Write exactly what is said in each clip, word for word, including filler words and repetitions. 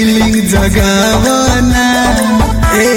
feeling जगावना ए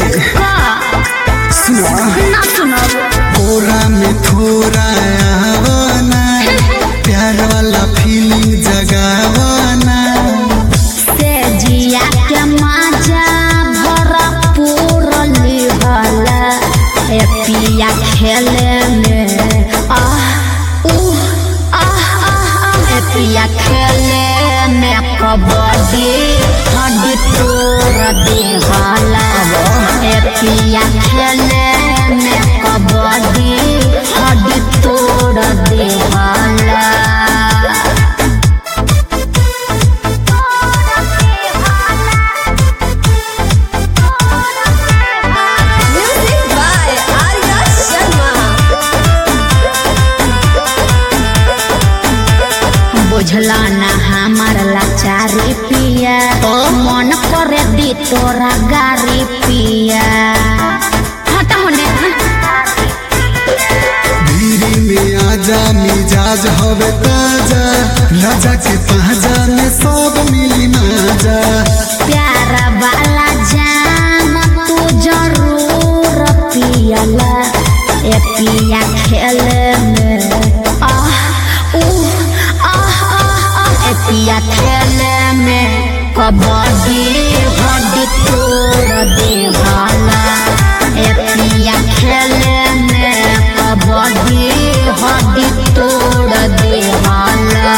सुना ना सुनो कोरा में थोड़ा आवना प्यार वाला फीलिंग जगावना से जिया के मजा भरा पूरा लिहला ए पिया खेले में आह उह आह आह ए पिया खेले में कबड्डी हड्डी तोड़ देहला ए पिया खेले में कबड्डी हड्डी तोड़ देहला बुझला ना हमार लाचारी पिया मन करे दी तोरा गारी पिया हटा होने धीरे में आजा मिजाज हवे ताजा राजा के पाजा में सब मिली माजा प्यार वाला जाम तू जरूर पियला ए पिया खेले में आह उह पिया खेले में कबड्डी हड्डी तोड़ देहला ए पिया खेले में कबड्डी हड्डी तोड़ देहला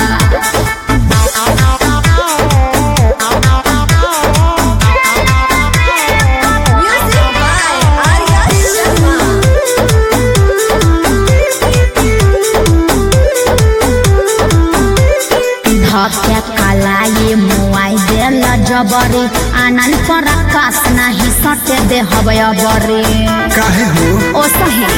धक्या कलाई मुआई देल जबरी आनन पर आकाश नहीं सटे दे हवय बरी काहे हो ओ सही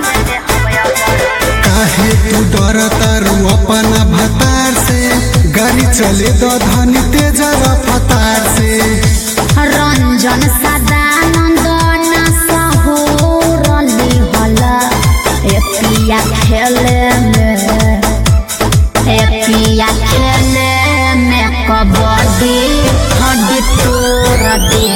काहे तू डरता रू अपना भतार से गाड़ी चले दो धनी तेज रफ्तार से रंजन सदानंद न सहूर लिहला ए पिया खेले में ए पिया खेले में कबड्डी हड्डी तोड़ दे